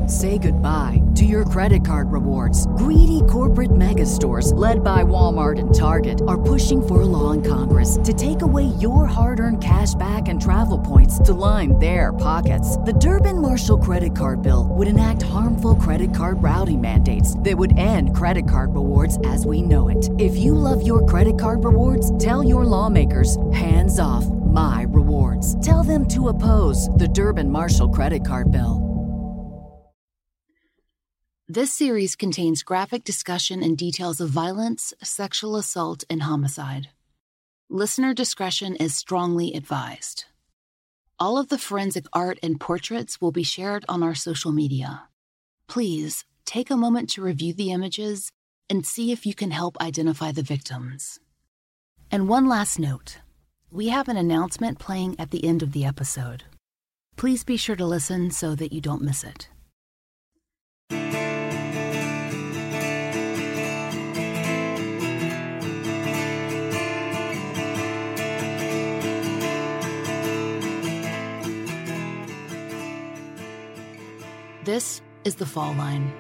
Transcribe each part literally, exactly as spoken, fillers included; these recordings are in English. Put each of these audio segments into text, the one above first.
Say goodbye to your credit card rewards. Greedy corporate mega stores, led by Walmart and Target, are pushing for a law in Congress to take away your hard-earned cash back and travel points to line their pockets. The Durbin-Marshall credit card bill would enact harmful credit card routing mandates that would end credit card rewards as we know it. If you love your credit card rewards, tell your lawmakers, hands off my rewards. Tell them to oppose the Durbin-Marshall credit card bill. This series contains graphic discussion and details of violence, sexual assault, and homicide. Listener discretion is strongly advised. All of the forensic art and portraits will be shared on our social media. Please take a moment to review the images and see if you can help identify the victims. And one last note. We have an announcement playing at the end of the episode. Please be sure to listen so that you don't miss it. This is The Fall Line.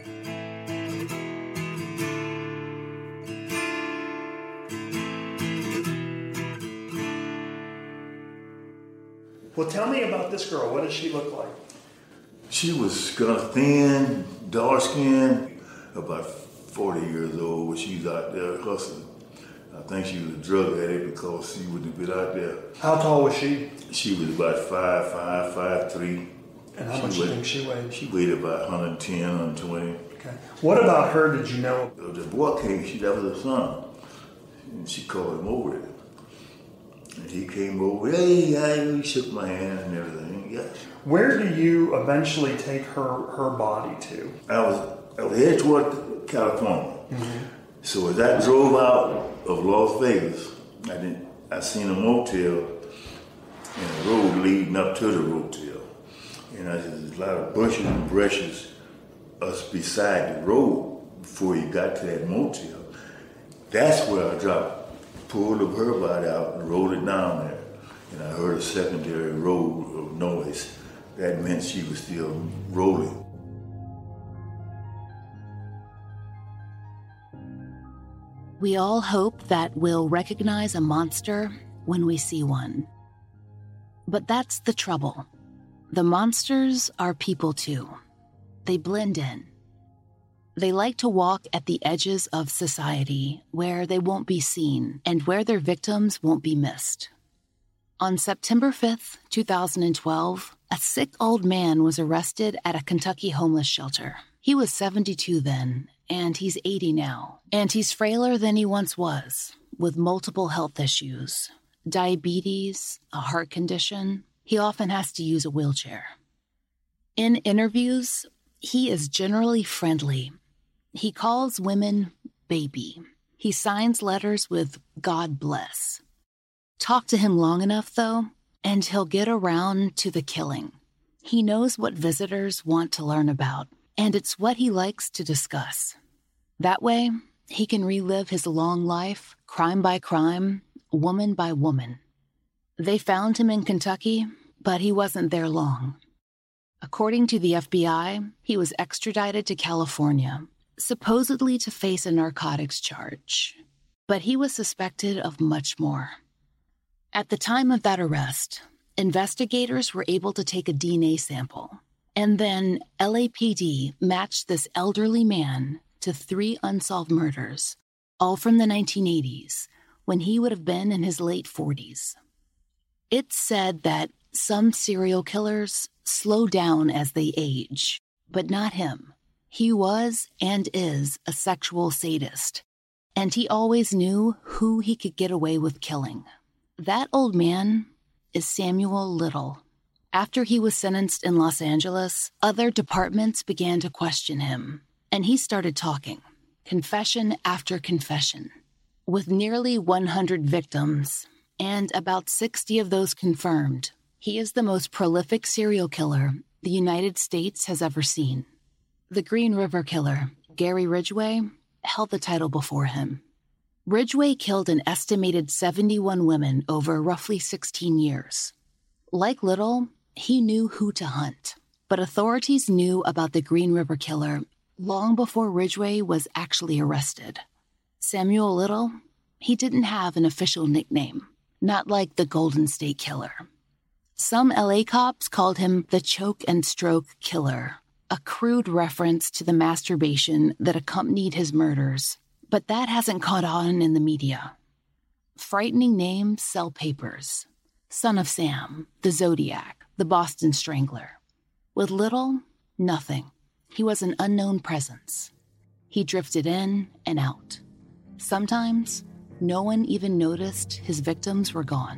Well, tell me about this girl. What did she look like? She was kind of thin, dark skinned, about forty years old when she was out there hustling. I think she was a drug addict because she wouldn't have been out there. How tall was she? She was about five five, five three. And how much do you think she weighed? She weighed about one ten, one twenty. Okay. What about her did you know? The boy came, she, that was her son. And she called him over there. And he came over, hey, hey, he shook my hand and everything. Yeah. Where do you eventually take her her body to? I was, I was headed toward California. Mm-hmm. So as I drove out of Las Vegas, I didn't, I seen a motel and a road leading up to the motel. And I, there's a lot of bushes and brushes us beside the road before you got to that motel. That's where I dropped, pulled up her body out and rolled it down there. And I heard a secondary roll of noise. That meant she was still rolling. We all hope that we'll recognize a monster when we see one. But that's the trouble. The monsters are people too. They blend in. They like to walk at the edges of society where they won't be seen and where their victims won't be missed. On September fifth, two thousand twelve, a sick old man was arrested at a Kentucky homeless shelter. He was seventy-two then, and he's eighty now. And he's frailer than he once was, with multiple health issues, diabetes, a heart condition. He often has to use a wheelchair. In interviews, he is generally friendly. He calls women baby. He signs letters with God bless. Talk to him long enough, though, and he'll get around to the killing. He knows what visitors want to learn about, and it's what he likes to discuss. That way, he can relive his long life, crime by crime, woman by woman. They found him in Kentucky, but he wasn't there long. According to the F B I, he was extradited to California, supposedly to face a narcotics charge. But he was suspected of much more. At the time of that arrest, investigators were able to take a D N A sample, and then L A P D matched this elderly man to three unsolved murders, all from the nineteen eighties, when he would have been in his late forties. It's said that some serial killers slow down as they age, but not him. He was and is a sexual sadist, and he always knew who he could get away with killing. That old man is Samuel Little. After he was sentenced in Los Angeles, other departments began to question him, and he started talking, confession after confession. With nearly one hundred victims, and about sixty of those confirmed, he is the most prolific serial killer the United States has ever seen. The Green River Killer, Gary Ridgway, held the title before him. Ridgway killed an estimated seventy-one women over roughly sixteen years. Like Little, he knew who to hunt, But authorities knew about the Green River Killer long before Ridgway was actually arrested. Samuel Little, he didn't have an official nickname, not like the Golden State Killer. Some L A cops called him the Choke and Stroke Killer, a crude reference to the masturbation that accompanied his murders, but that hasn't caught on in the media. Frightening names sell papers. Son of Sam, the Zodiac, the Boston Strangler. With Little, nothing. He was an unknown presence. He drifted in and out. Sometimes, no one even noticed his victims were gone.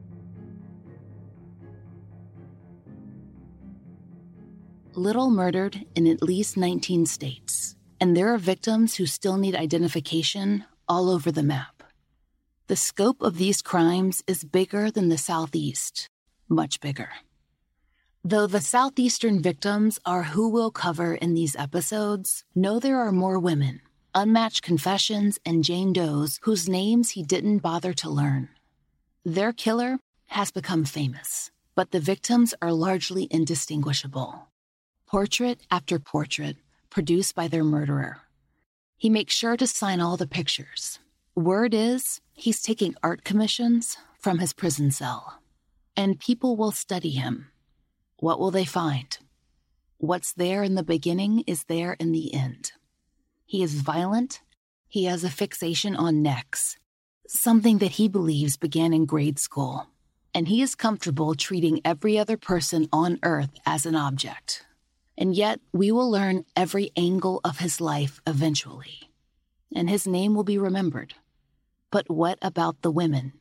Little murdered in at least nineteen states, and there are victims who still need identification all over the map. The scope of these crimes is bigger than the Southeast, much bigger. Though the Southeastern victims are who we'll cover in these episodes, know there are more women, unmatched confessions, and Jane Does whose names he didn't bother to learn. Their killer has become famous, but the victims are largely indistinguishable. Portrait after portrait, produced by their murderer. He makes sure to sign all the pictures. Word is, he's taking art commissions from his prison cell. And people will study him. What will they find? What's there in the beginning is there in the end. He is violent. He has a fixation on necks, something that he believes began in grade school. And he is comfortable treating every other person on Earth as an object. And yet, we will learn every angle of his life eventually. And his name will be remembered. But what about the women?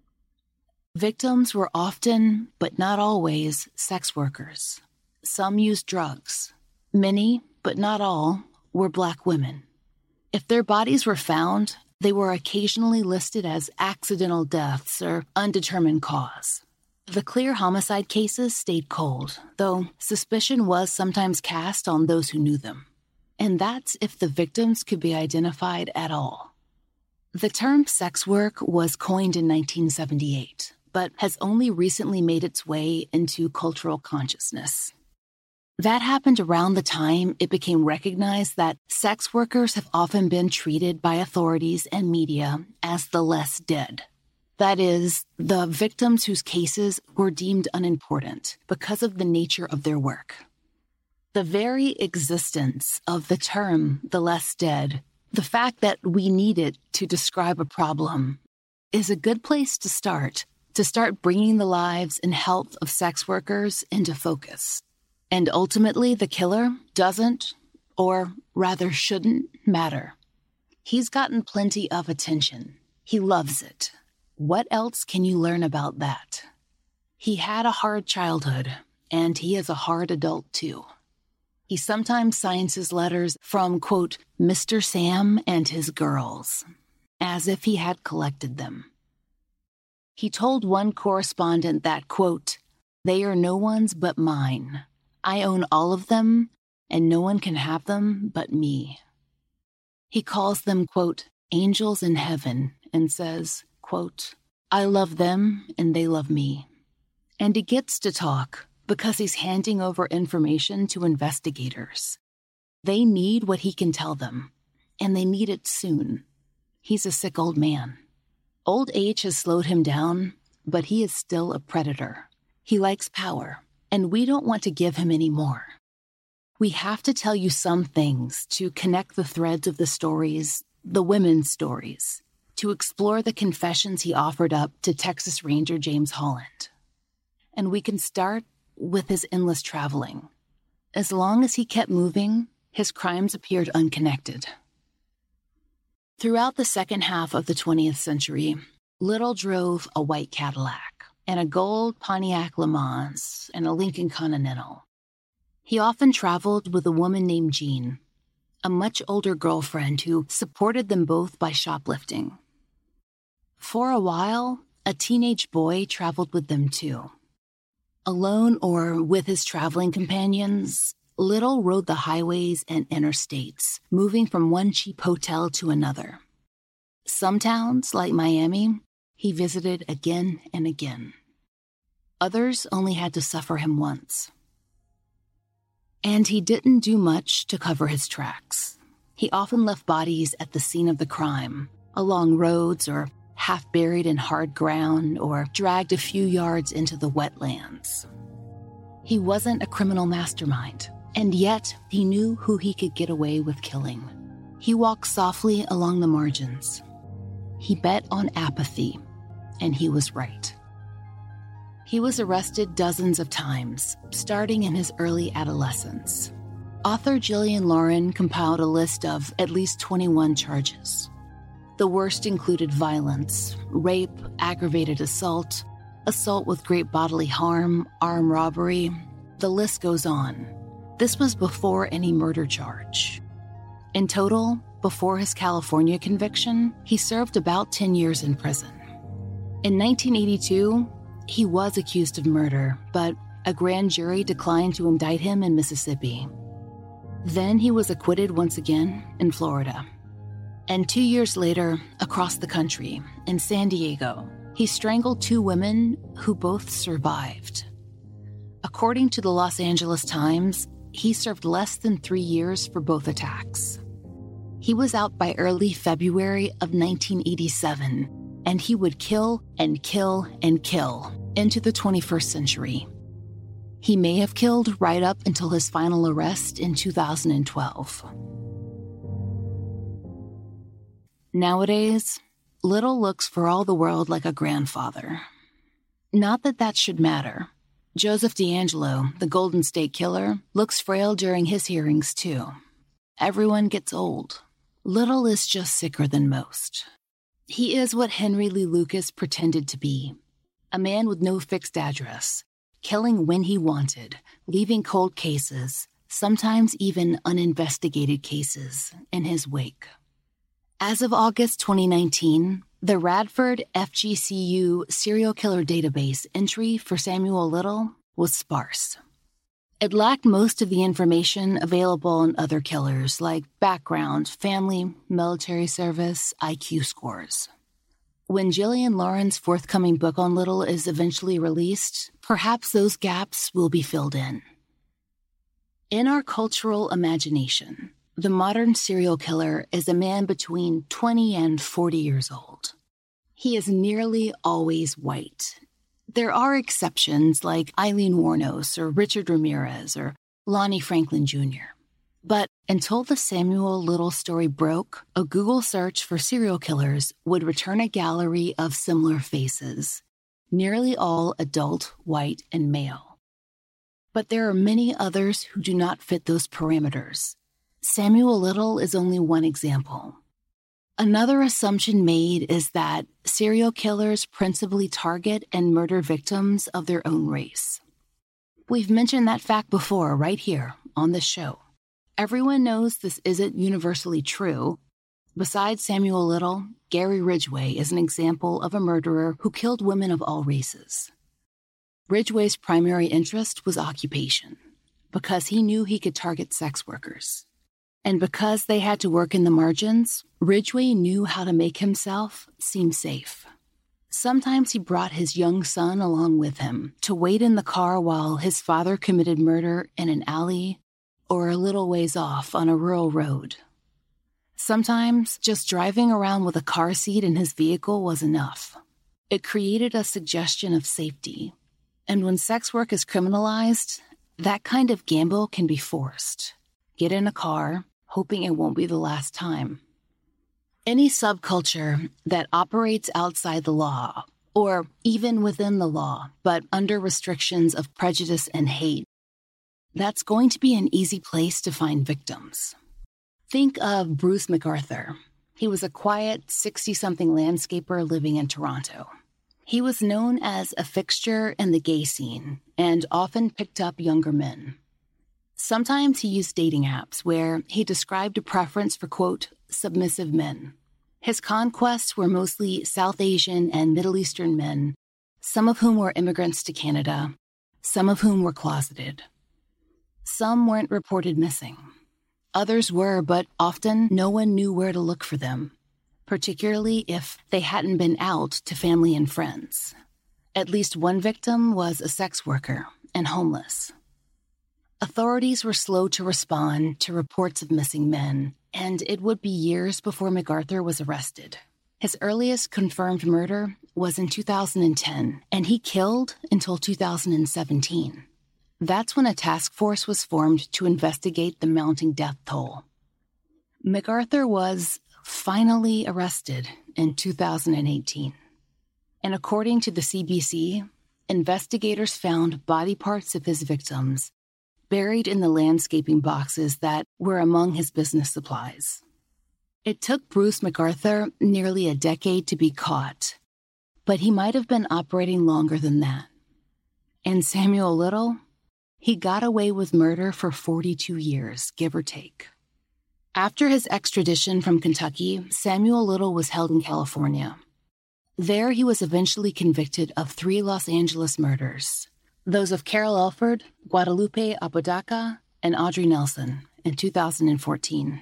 Victims were often, but not always, sex workers. Some used drugs. Many, but not all, were Black women. If their bodies were found, they were occasionally listed as accidental deaths or undetermined cause. The clear homicide cases stayed cold, though suspicion was sometimes cast on those who knew them. And that's if the victims could be identified at all. The term sex work was coined in nineteen seventy-eight. But has only recently made its way into cultural consciousness. That happened around the time it became recognized that sex workers have often been treated by authorities and media as the less dead. That is, the victims whose cases were deemed unimportant because of the nature of their work. The very existence of the term the less dead, the fact that we need it to describe a problem, is a good place to start. to start bringing the lives and health of sex workers into focus. And ultimately, the killer doesn't, or rather shouldn't, matter. He's gotten plenty of attention. He loves it. What else can you learn about that? He had a hard childhood, and he is a hard adult too. He sometimes signs his letters from, quote, Mister Sam and his girls, as if he had collected them. He told one correspondent that, quote, they are no one's but mine. I own all of them, and no one can have them but me. He calls them, quote, angels in heaven, and says, quote, I love them and they love me. And he gets to talk because he's handing over information to investigators. They need what he can tell them, and they need it soon. He's a sick old man. Old age has slowed him down, but he is still a predator. He likes power, and we don't want to give him any more. We have to tell you some things to connect the threads of the stories, the women's stories, to explore the confessions he offered up to Texas Ranger James Holland. And we can start with his endless traveling. As long as he kept moving, his crimes appeared unconnected. Throughout the second half of the twentieth century, Little drove a white Cadillac and a gold Pontiac Le Mans and a Lincoln Continental. He often traveled with a woman named Jean, a much older girlfriend who supported them both by shoplifting. For a while, a teenage boy traveled with them too. Alone or with his traveling companions, Little rode the highways and interstates, moving from one cheap hotel to another. Some towns, like Miami, he visited again and again. Others only had to suffer him once. And he didn't do much to cover his tracks. He often left bodies at the scene of the crime, along roads or half buried in hard ground or dragged a few yards into the wetlands. He wasn't a criminal mastermind, and yet he knew who he could get away with killing. He walked softly along the margins. He bet on apathy, and he was right. He was arrested dozens of times, starting in his early adolescence. Author Gillian Lauren compiled a list of at least twenty-one charges. The worst included violence, rape, aggravated assault, assault with great bodily harm, armed robbery. The list goes on. This was before any murder charge. In total, before his California conviction, he served about ten years in prison. In nineteen eighty-two, he was accused of murder, but a grand jury declined to indict him in Mississippi. Then he was acquitted once again in Florida. And two years later, across the country, in San Diego, he strangled two women who both survived. According to the Los Angeles Times, he served less than three years for both attacks. He was out by early February of nineteen eighty-seven, and he would kill and kill and kill into the twenty-first century. He may have killed right up until his final arrest in two thousand twelve. Nowadays, Little looks for all the world like a grandfather. Not that that should matter. Joseph DeAngelo, the Golden State Killer, looks frail during his hearings too. Everyone gets old. Little is just sicker than most. He is what Henry Lee Lucas pretended to be. A man with no fixed address, killing when he wanted, leaving cold cases, sometimes even uninvestigated cases, in his wake. As of August twenty nineteen, the Radford F G C U serial killer database entry for Samuel Little was sparse. It lacked most of the information available on other killers, like background, family, military service, I Q scores. When Gillian Lauren's forthcoming book on Little is eventually released, perhaps those gaps will be filled in. In our cultural imagination, the modern serial killer is a man between twenty and forty years old. He is nearly always white. There are exceptions like Eileen Wuornos or Richard Ramirez or Lonnie Franklin Junior But until the Samuel Little story broke, a Google search for serial killers would return a gallery of similar faces, nearly all adult, white, and male. But there are many others who do not fit those parameters. Samuel Little is only one example. Another assumption made is that serial killers principally target and murder victims of their own race. We've mentioned that fact before, right here on this show. Everyone knows this isn't universally true. Besides Samuel Little, Gary Ridgway is an example of a murderer who killed women of all races. Ridgway's primary interest was occupation, because he knew he could target sex workers. And because they had to work in the margins, Ridgway knew how to make himself seem safe. Sometimes he brought his young son along with him to wait in the car while his father committed murder in an alley or a little ways off on a rural road. Sometimes just driving around with a car seat in his vehicle was enough. It created a suggestion of safety. And when sex work is criminalized, that kind of gamble can be forced. Get in a car, hoping it won't be the last time. Any subculture that operates outside the law, or even within the law, but under restrictions of prejudice and hate, that's going to be an easy place to find victims. Think of Bruce MacArthur. He was a quiet, sixty-something landscaper living in Toronto. He was known as a fixture in the gay scene and often picked up younger men. Sometimes he used dating apps where he described a preference for, quote, submissive men. His conquests were mostly South Asian and Middle Eastern men, some of whom were immigrants to Canada, some of whom were closeted. Some weren't reported missing. Others were, but often no one knew where to look for them, particularly if they hadn't been out to family and friends. At least one victim was a sex worker and homeless. authorities were slow to respond to reports of missing men, and it would be years before MacArthur was arrested. His earliest confirmed murder was in two thousand ten, and he killed until two thousand seventeen. That's when a task force was formed to investigate the mounting death toll. MacArthur was finally arrested in two thousand eighteen. And according to the C B C, investigators found body parts of his victims buried in the landscaping boxes that were among his business supplies. It took Bruce MacArthur nearly a decade to be caught, but he might have been operating longer than that. And Samuel Little? He got away with murder for forty-two years, give or take. After his extradition from Kentucky, Samuel Little was held in California. There, he was eventually convicted of three Los Angeles murders, those of Carol Elford, Guadalupe Apodaca, and Audrey Nelson, in two thousand fourteen.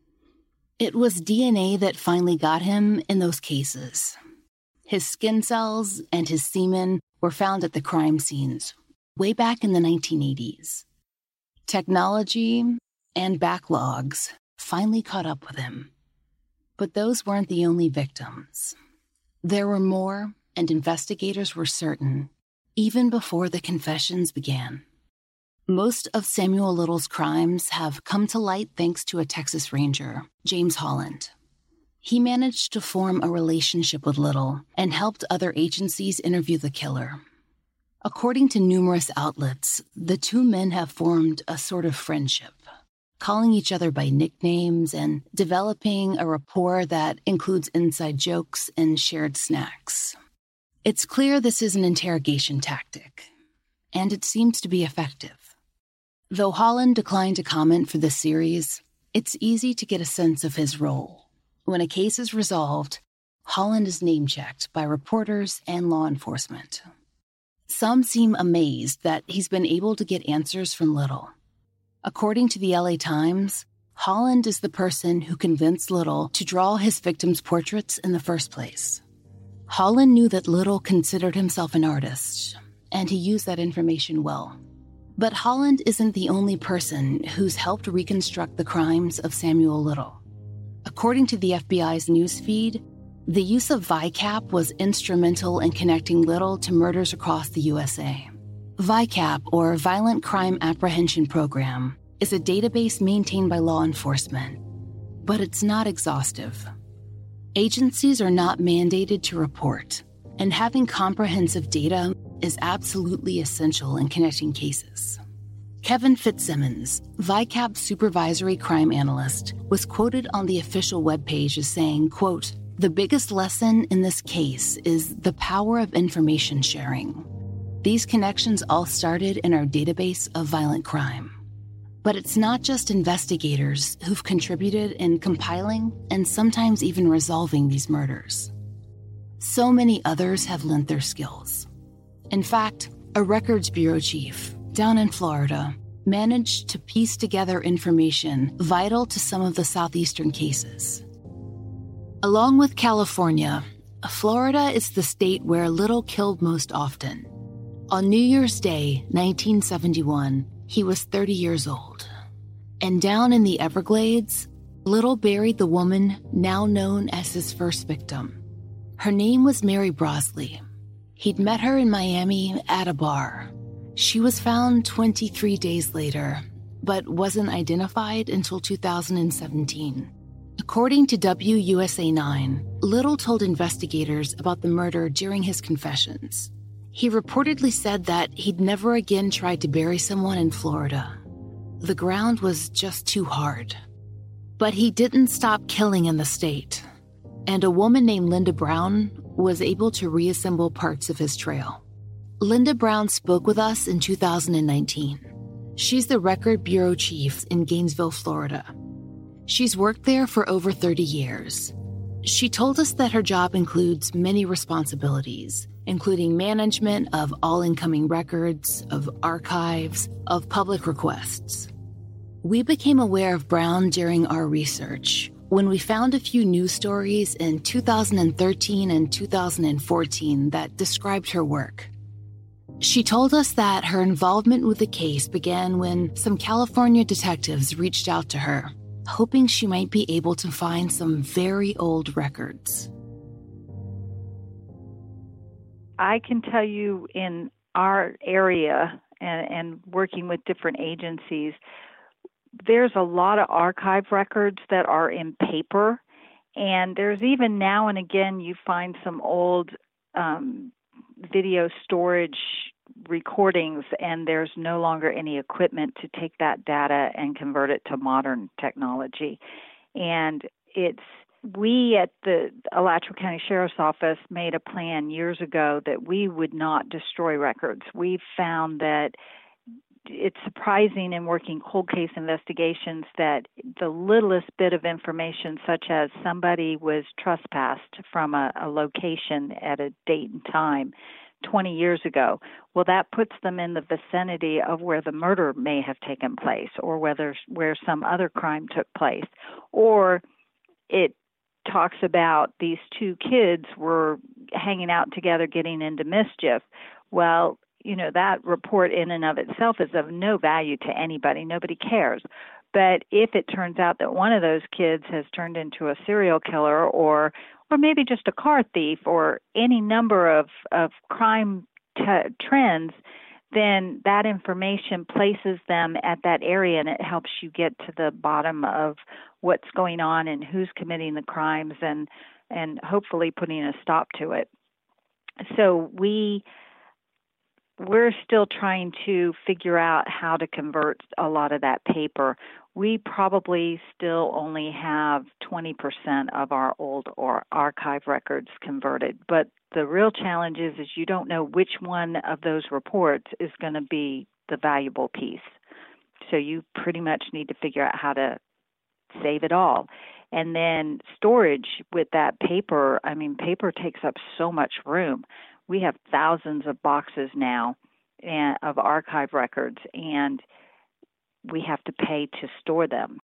It was D N A that finally got him in those cases. His skin cells and his semen were found at the crime scenes way back in the nineteen eighties. Technology and backlogs finally caught up with him. But those weren't the only victims. There were more, and investigators were certain, even before the confessions began. Most of Samuel Little's crimes have come to light thanks to a Texas Ranger, James Holland. He managed to form a relationship with Little and helped other agencies interview the killer. According to numerous outlets, the two men have formed a sort of friendship, calling each other by nicknames and developing a rapport that includes inside jokes and shared snacks. It's clear this is an interrogation tactic, and it seems to be effective. Though Holland declined to comment for this series, it's easy to get a sense of his role. When a case is resolved, Holland is name-checked by reporters and law enforcement. Some seem amazed that he's been able to get answers from Little. According to the L A Times, Holland is the person who convinced Little to draw his victims' portraits in the first place. Holland knew that Little considered himself an artist, and he used that information well. But Holland isn't the only person who's helped reconstruct the crimes of Samuel Little. According to the F B I's newsfeed, the use of VICAP was instrumental in connecting Little to murders across the U S A. VICAP, or Violent Crime Apprehension Program, is a database maintained by law enforcement, but it's not exhaustive. Agencies are not mandated to report, and having comprehensive data is absolutely essential in connecting cases. Kevin Fitzsimmons, VICAP supervisory crime analyst, was quoted on the official webpage as saying, quote, "The biggest lesson in this case is the power of information sharing. These connections all started in our database of violent crime. But it's not just investigators who've contributed in compiling and sometimes even resolving these murders. So many others have lent their skills. In fact, a records bureau chief down in Florida managed to piece together information vital to some of the southeastern cases. Along with California, Florida is the state where Little killed most often. On New Year's Day, nineteen seventy-one, he was thirty years old. And down in the Everglades, Little buried the woman now known as his first victim. Her name was Mary Brosley. He'd met her in Miami at a bar. She was found twenty-three days later, but wasn't identified until two thousand seventeen. According to W U S A nine, Little told investigators about the murder during his confessions. He reportedly said that he'd never again tried to bury someone in Florida. The ground was just too hard. But he didn't stop killing in the state, and a woman named Linda Brown was able to reassemble parts of his trail. Linda Brown spoke with us in two thousand nineteen. She's the record bureau chief in Gainesville, Florida. She's worked there for over thirty years. She told us that her job includes many responsibilities, including management of all incoming records, of archives, of public requests. We became aware of Brown during our research when we found a few news stories in two thousand thirteen and two thousand fourteen that described her work. She told us that her involvement with the case began when some California detectives reached out to her, hoping she might be able to find some very old records. I can tell you in our area and, and working with different agencies, there's a lot of archive records that are in paper, and there's even now and again you find some old um, video storage recordings, and there's no longer any equipment to take that data and convert it to modern technology. And it's we at the Alachua County Sheriff's Office made a plan years ago that we would not destroy records. We found that it's surprising in working cold case investigations that the littlest bit of information, such as somebody was trespassed from a, a location at a date and time twenty years ago, well, that puts them in the vicinity of where the murder may have taken place, or whether where some other crime took place. Or it talks about these two kids were hanging out together getting into mischief. Well, you know, that report in and of itself is of no value to anybody. Nobody cares. But if it turns out that one of those kids has turned into a serial killer, or or maybe just a car thief, or any number of, of crime t- trends, then that information places them at that area, and it helps you get to the bottom of what's going on and who's committing the crimes, and and hopefully putting a stop to it. So we we're still trying to figure out how to convert a lot of that paper. We probably still only have twenty percent of our old or archive records converted. But the real challenge is, is you don't know which one of those reports is going to be the valuable piece. So you pretty much need to figure out how to save it all. And then storage with that paper, I mean, paper takes up so much room. We have thousands of boxes now and, of archive records, and we have to pay to store them.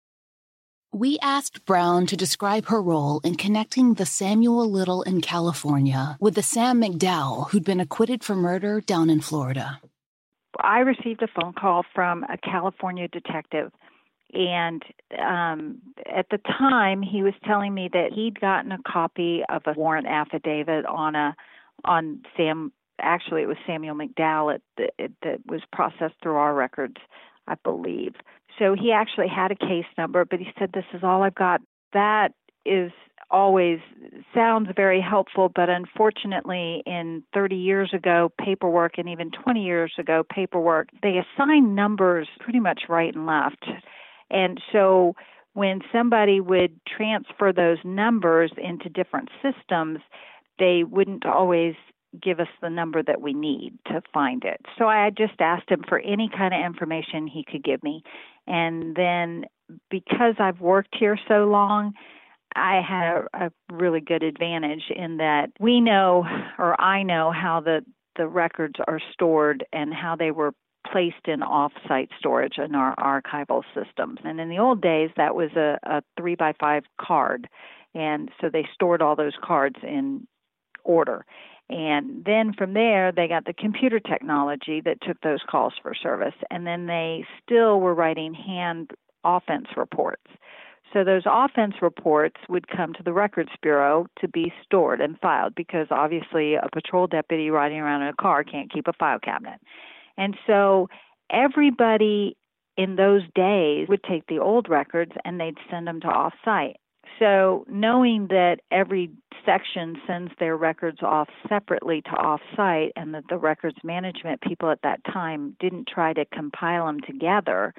We asked Brown to describe her role in connecting the Samuel Little in California with the Sam McDowell who'd been acquitted for murder down in Florida. I received a phone call from a California detective, and um, at the time he was telling me that he'd gotten a copy of a warrant affidavit on a on Sam. Actually, it was Samuel McDowell that, that was processed through our records, I believe. So he actually had a case number, but he said, "This is all I've got." That is always sounds very helpful, but unfortunately in thirty years ago paperwork, and even twenty years ago paperwork, they assign numbers pretty much right and left. And so when somebody would transfer those numbers into different systems, they wouldn't always give us the number that we need to find it. So I just asked him for any kind of information he could give me. And then because I've worked here so long, I had a, a really good advantage in that we know, or I know, how the, the records are stored and how they were placed in off-site storage in our archival systems. And in the old days, that was a, a three by five card. And so they stored all those cards in order. And then from there, they got the computer technology that took those calls for service. And then they still were writing hand offense reports. So those offense reports would come to the Records Bureau to be stored and filed, because obviously a patrol deputy riding around in a car can't keep a file cabinet. And so everybody in those days would take the old records and they'd send them to off-site. So knowing that every section sends their records off separately to off-site, and that the records management people at that time didn't try to compile them together,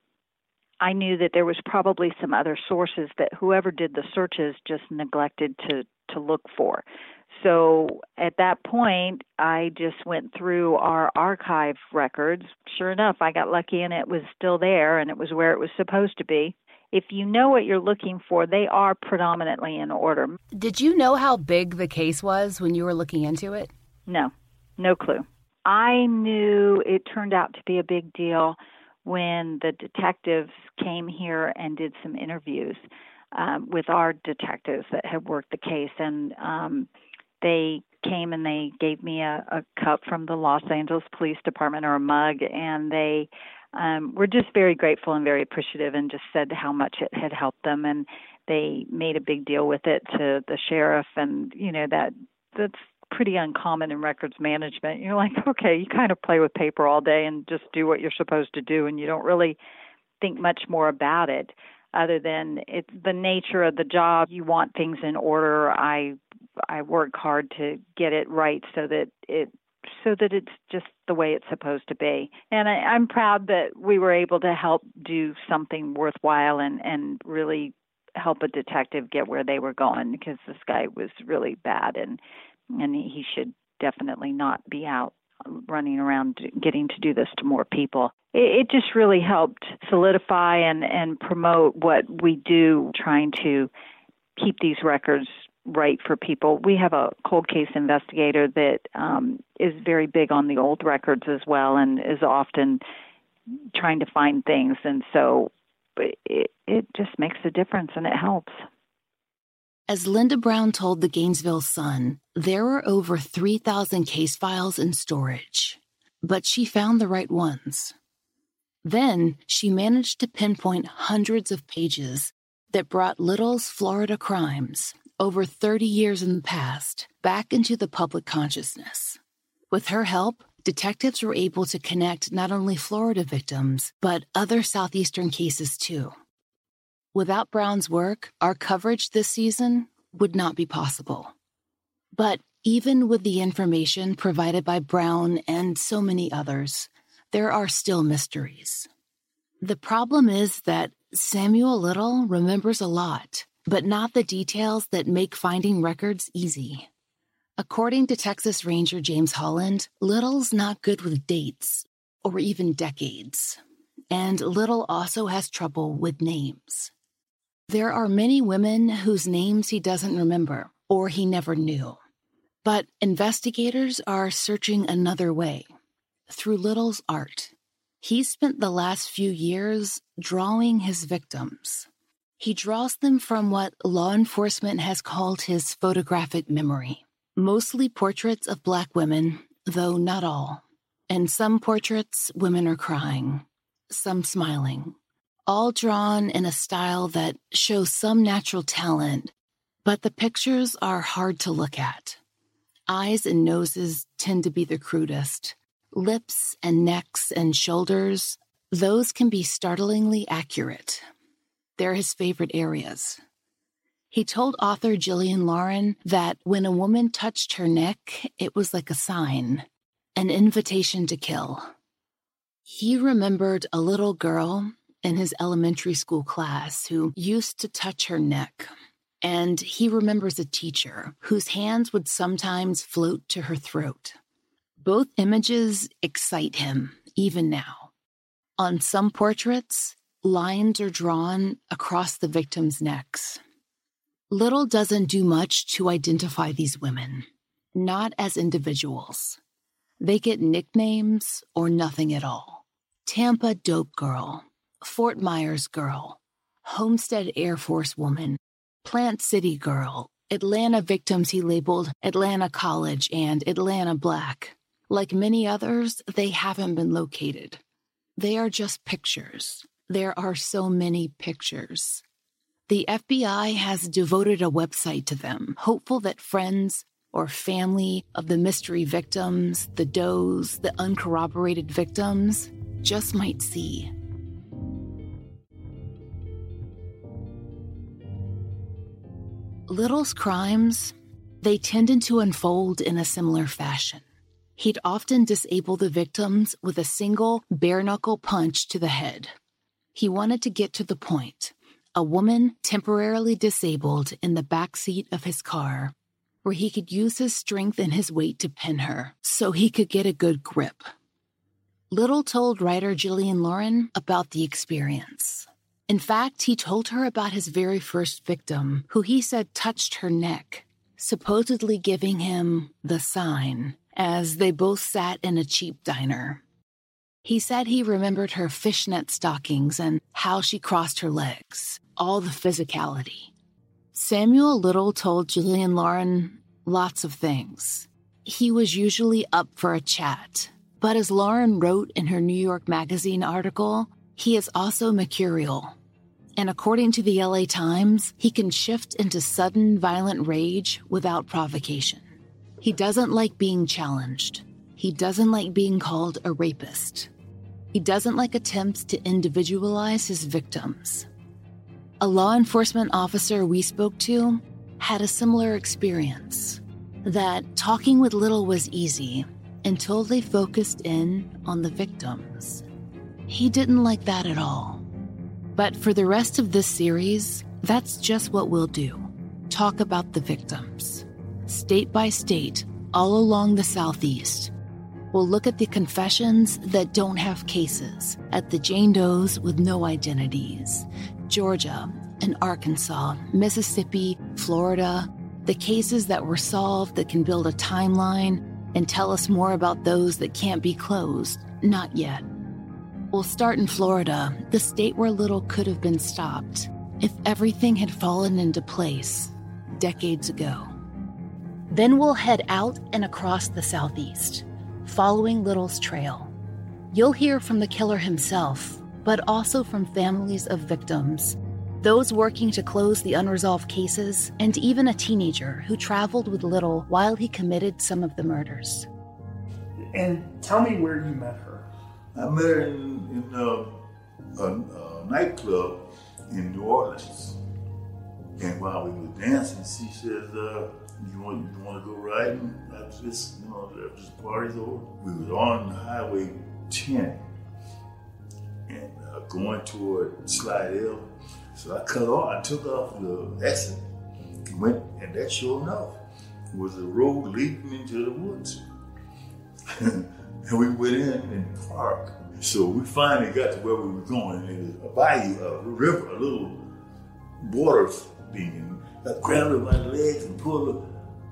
I knew that there was probably some other sources that whoever did the searches just neglected to, to look for. So at that point, I just went through our archive records. Sure enough, I got lucky and it was still there, and it was where it was supposed to be. If you know what you're looking for, they are predominantly in order. Did you know how big the case was when you were looking into it? No, no clue. I knew it turned out to be a big deal when the detectives came here and did some interviews um, with our detectives that had worked the case. And um, they came and they gave me a, a cup from the Los Angeles Police Department, or a mug, and they um, were just very grateful and very appreciative, and just said how much it had helped them. And they made a big deal with it to the sheriff, and you know that that's pretty uncommon in records management. You're like, okay, you kind of play with paper all day and just do what you're supposed to do, and you don't really think much more about it, other than it's the nature of the job. You want things in order. I I work hard to get it right so that it so that it's just the way it's supposed to be. And I, I'm proud that we were able to help do something worthwhile and, and really help a detective get where they were going, because this guy was really bad, and and he should definitely not be out running around getting to do this to more people. It, it just really helped solidify and, and promote what we do, trying to keep these records right for people. We have a cold case investigator that um, is very big on the old records as well, and is often trying to find things. And so it, it just makes a difference, and it helps. As Linda Brown told the Gainesville Sun, there were over three thousand case files in storage, but she found the right ones. Then she managed to pinpoint hundreds of pages that brought Little's Florida crimes, over thirty years in the past, back into the public consciousness. With her help, detectives were able to connect not only Florida victims, but other Southeastern cases too. Without Brown's work, our coverage this season would not be possible. But even with the information provided by Brown and so many others, there are still mysteries. The problem is that Samuel Little remembers a lot, but not the details that make finding records easy. According to Texas Ranger James Holland, Little's not good with dates, or even decades. And Little also has trouble with names. There are many women whose names he doesn't remember, or he never knew. But investigators are searching another way, through Little's art. He spent the last few years drawing his victims. He draws them from what law enforcement has called his photographic memory. Mostly portraits of Black women, though not all. And some portraits, women are crying, some smiling. All drawn in a style that shows some natural talent, but the pictures are hard to look at. Eyes and noses tend to be the crudest. Lips and necks and shoulders, those can be startlingly accurate. They're his favorite areas. He told author Jillian Lauren that when a woman touched her neck, it was like a sign, an invitation to kill. He remembered a little girl in his elementary school class who used to touch her neck. And he remembers a teacher whose hands would sometimes float to her throat. Both images excite him, even now. On some portraits, lines are drawn across the victims' necks. Little doesn't do much to identify these women, not as individuals. They get nicknames or nothing at all. Tampa Dope Girl, Fort Myers Girl, Homestead Air Force Woman, Plant City Girl, Atlanta victims he labeled Atlanta College and Atlanta Black. Like many others, they haven't been located. They are just pictures. There are so many pictures. The F B I has devoted a website to them, hopeful that friends or family of the mystery victims, the does, the uncorroborated victims, just might see. Little's crimes, they tended to unfold in a similar fashion. He'd often disable the victims with a single bare-knuckle punch to the head. He wanted to get to the point, a woman temporarily disabled in the back seat of his car, where he could use his strength and his weight to pin her so he could get a good grip. Little told writer Jillian Lauren about the experience. In fact, he told her about his very first victim, who he said touched her neck, supposedly giving him the sign, as they both sat in a cheap diner. He said he remembered her fishnet stockings and how she crossed her legs, all the physicality. Samuel Little told Jillian Lauren lots of things, he was usually up for a chat. But as Lauren wrote in her New York Magazine article, he is also mercurial. And according to the L A Times, he can shift into sudden violent rage without provocation. He doesn't like being challenged. He doesn't like being called a rapist. He doesn't like attempts to individualize his victims. A law enforcement officer we spoke to had a similar experience, that talking with Little was easy until they focused in on the victims. He didn't like that at all. But for the rest of this series, that's just what we'll do. Talk about the victims. State by state, all along the Southeast. We'll look at the confessions that don't have cases, at the Jane Does with no identities, Georgia and Arkansas, Mississippi, Florida, the cases that were solved that can build a timeline and tell us more about those that can't be closed, not yet. We'll start in Florida, the state where Little could have been stopped if everything had fallen into place decades ago. Then we'll head out and across the Southeast, following Little's trail. You'll hear from the killer himself, but also from families of victims, those working to close the unresolved cases, and even a teenager who traveled with Little while he committed some of the murders. And tell me where you met her. I met her in, in uh, a, a nightclub in New Orleans. And while we were dancing, she said, uh, you want you want to go riding after this, you know, after this party's over? We was on Highway ten and uh, going toward Slidell. So I cut off, I took off the exit, went, and that sure enough was a road leading into the woods. And we went in and parked. So we finally got to where we were going. It was a bayou, a river, a little water thing. And I grabbed her by the legs and pulled her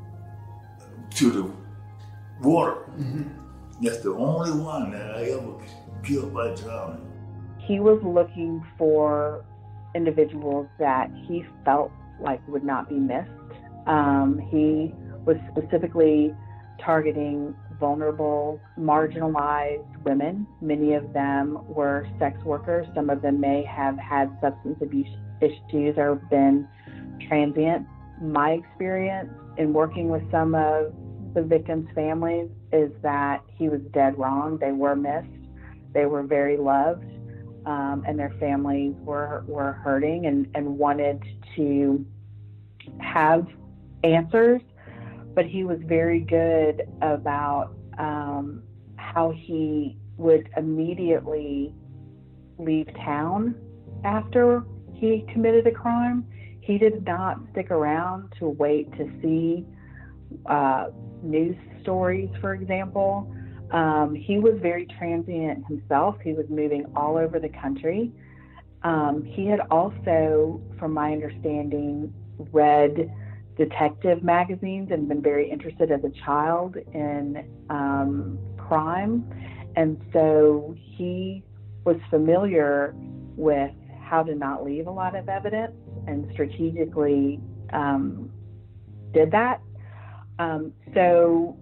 to the water. Mm-hmm. That's the only one that I ever killed by drowning. He was looking for individuals that he felt like would not be missed. Um, he was specifically targeting vulnerable, marginalized women. Many of them were sex workers. Some of them may have had substance abuse issues or been transient. My experience in working with some of the victims' families is that he was dead wrong. They were missed. They were very loved. Um, and their families were were hurting and, and wanted to have answers, but he was very good about um, how he would immediately leave town after he committed a crime. He did not stick around to wait to see uh, news stories, for example. Um, he was very transient himself. He was moving all over the country. Um, he had also, from my understanding, read detective magazines and been very interested as a child in um, crime. And so he was familiar with how to not leave a lot of evidence and strategically um, did that. Um, so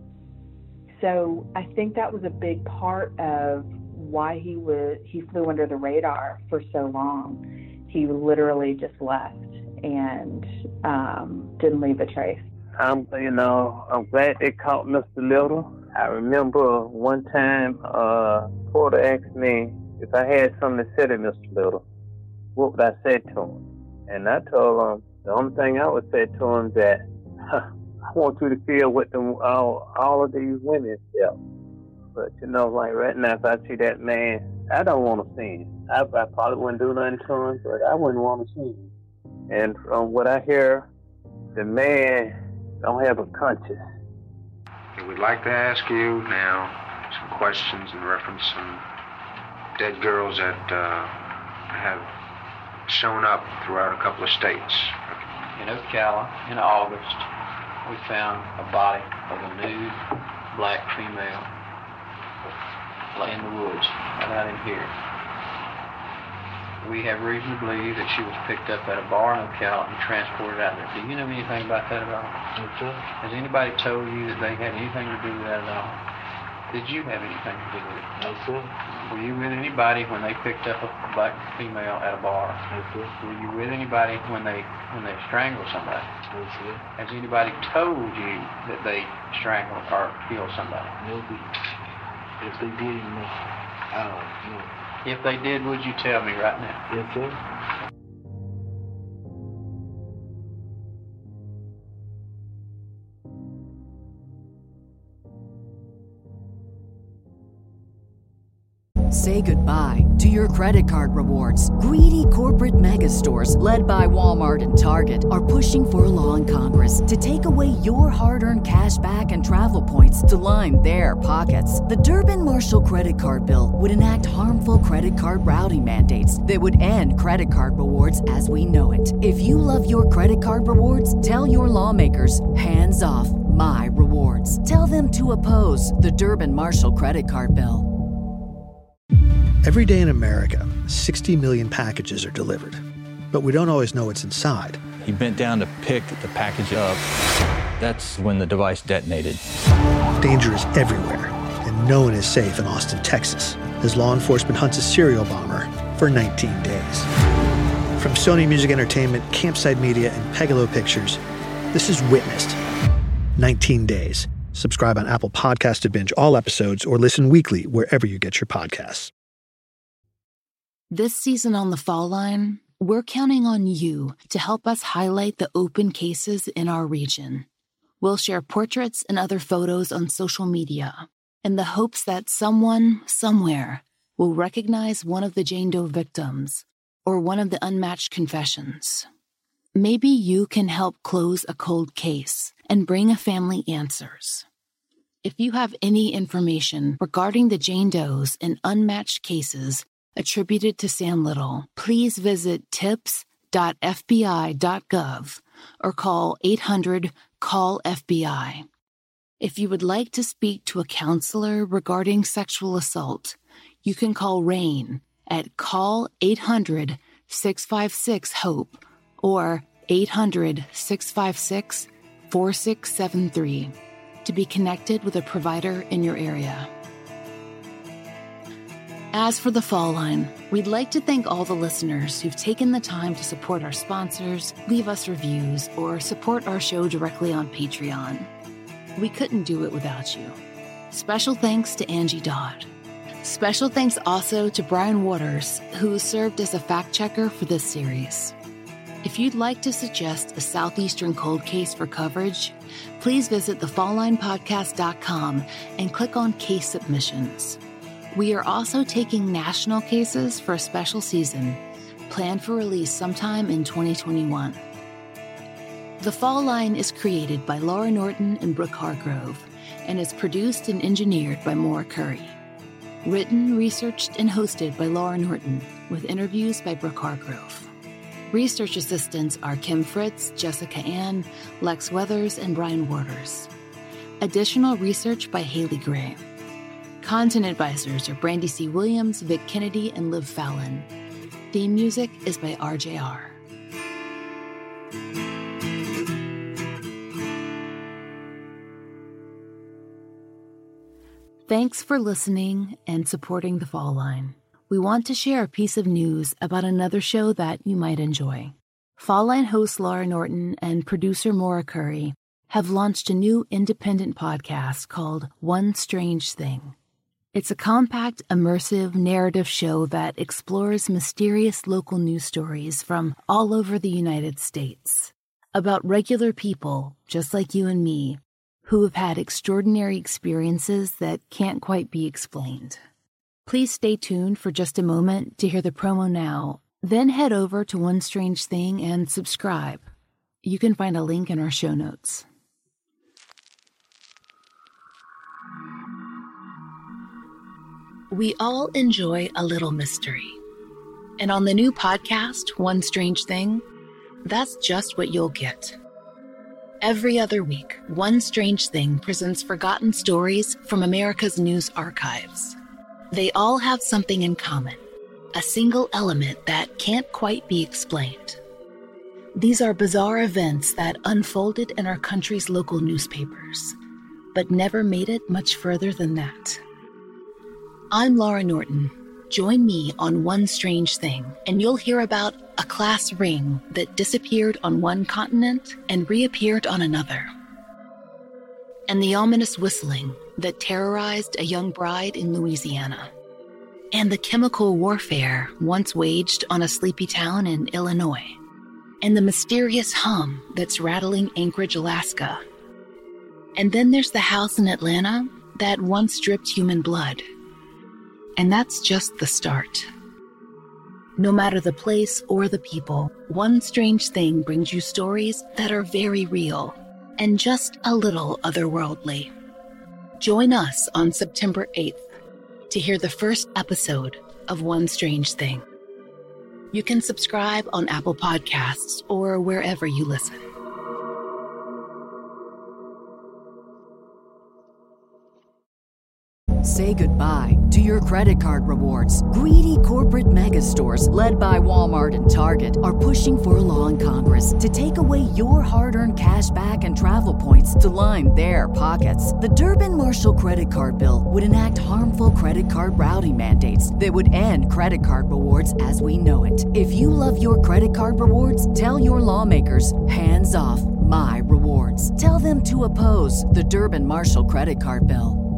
So I think that was a big part of why he was he flew under the radar for so long. He literally just left and um, didn't leave a trace. I'm, you know, I'm glad they caught Mister Little. I remember one time uh, Porter asked me if I had something to say to Mister Little, what would I say to him? And I told him the only thing I would say to him that, huh, I want you to feel what them, all, all of these women felt. But, you know, like right now, if I see that man, I don't want to see him. I, I probably wouldn't do nothing to him, but I wouldn't want to see him. And from what I hear, the man don't have a conscience. We'd like to ask you now some questions in reference to some dead girls that uh, have shown up throughout a couple of states. In Ocala, in August, we found a body of a nude black female lay in the woods, right out in here. We have reason to believe that she was picked up at a bar in Ocala and transported out there. Do you know anything about that at all? No, sir. Has anybody told you that they had anything to do with that at all? Did you have anything to do with it? No, sir. Were you with anybody when they picked up a black female at a bar? No, sir. Were you with anybody when they when they strangled somebody? No, sir. Has anybody told you that they strangled or killed somebody? No, sir. If they did, you know, I don't know. If they did, would you tell me right now? Yes, sir. Say goodbye to your credit card rewards. Greedy corporate mega stores, led by Walmart and Target, are pushing for a law in Congress to take away your hard-earned cash back and travel points to line their pockets. The Durbin-Marshall credit card bill would enact harmful credit card routing mandates that would end credit card rewards as we know it. If you love your credit card rewards, tell your lawmakers, hands off my rewards. Tell them to oppose the Durbin-Marshall credit card bill. Every day in America, sixty million packages are delivered, but we don't always know what's inside. He bent down to pick the package up. That's when the device detonated. Danger is everywhere, and no one is safe in Austin, Texas, as law enforcement hunts a serial bomber for nineteen days. From Sony Music Entertainment, Campside Media, and Pegalo Pictures, this is Witnessed. nineteen days. Subscribe on Apple Podcasts to binge all episodes or listen weekly wherever you get your podcasts. This season on The Fall Line, we're counting on you to help us highlight the open cases in our region. We'll share portraits and other photos on social media in the hopes that someone, somewhere, will recognize one of the Jane Doe victims or one of the unmatched confessions. Maybe you can help close a cold case and bring a family answers. If you have any information regarding the Jane Does and unmatched cases attributed to Sam Little, please visit tips dot f b i dot gov or call eight hundred call F B I. If you would like to speak to a counselor regarding sexual assault, you can call RAIN at call eight hundred six five six HOPE or eight hundred six five six four six seven three to be connected with a provider in your area. As for The Fall Line, we'd like to thank all the listeners who've taken the time to support our sponsors, leave us reviews, or support our show directly on Patreon. We couldn't do it without you. Special thanks to Angie Dodd. Special thanks also to Brian Waters, who served as a fact-checker for this series. If you'd like to suggest a Southeastern cold case for coverage, please visit the fall line podcast dot com and click on Case Submissions. We are also taking national cases for a special season, planned for release sometime in twenty twenty-one. The Fall Line is created by Laura Norton and Brooke Hargrove, and is produced and engineered by Maura Curry. Written, researched, and hosted by Laura Norton, with interviews by Brooke Hargrove. Research assistants are Kim Fritz, Jessica Ann, Lex Weathers, and Brian Waters. Additional research by Haley Gray. Content advisors are Brandy C. Williams, Vic Kennedy, and Liv Fallon. Theme music is by R J R. Thanks for listening and supporting The Fall Line. We want to share a piece of news about another show that you might enjoy. Fall Line host Laura Norton and producer Maura Curry have launched a new independent podcast called One Strange Thing. It's a compact, immersive narrative show that explores mysterious local news stories from all over the United States about regular people, just like you and me, who have had extraordinary experiences that can't quite be explained. Please stay tuned for just a moment to hear the promo now, then head over to One Strange Thing and subscribe. You can find a link in our show notes. We all enjoy a little mystery. And on the new podcast, One Strange Thing, that's just what you'll get. Every other week, One Strange Thing presents forgotten stories from America's news archives. They all have something in common. a single element that can't quite be explained. These are bizarre events that unfolded in our country's local newspapers, but never made it much further than that. I'm Laura Norton. Join me on One Strange Thing, and you'll hear about a class ring that disappeared on one continent and reappeared on another, and the ominous whistling that terrorized a young bride in Louisiana, and the chemical warfare once waged on a sleepy town in Illinois, and the mysterious hum that's rattling Anchorage, Alaska. And then there's the house in Atlanta that once dripped human blood. And that's just the start. No matter the place or the people, One Strange Thing brings you stories that are very real and just a little otherworldly. Join us on September eighth to hear the first episode of One Strange Thing. You can subscribe on Apple Podcasts or wherever you listen. Say goodbye to your credit card rewards. Greedy corporate mega stores, led by Walmart and Target, are pushing for a law in Congress to take away your hard-earned cash back and travel points to line their pockets. The Durbin-Marshall credit card bill would enact harmful credit card routing mandates that would end credit card rewards as we know it. If you love your credit card rewards, tell your lawmakers, hands off my rewards. Tell them to oppose the Durbin-Marshall credit card bill.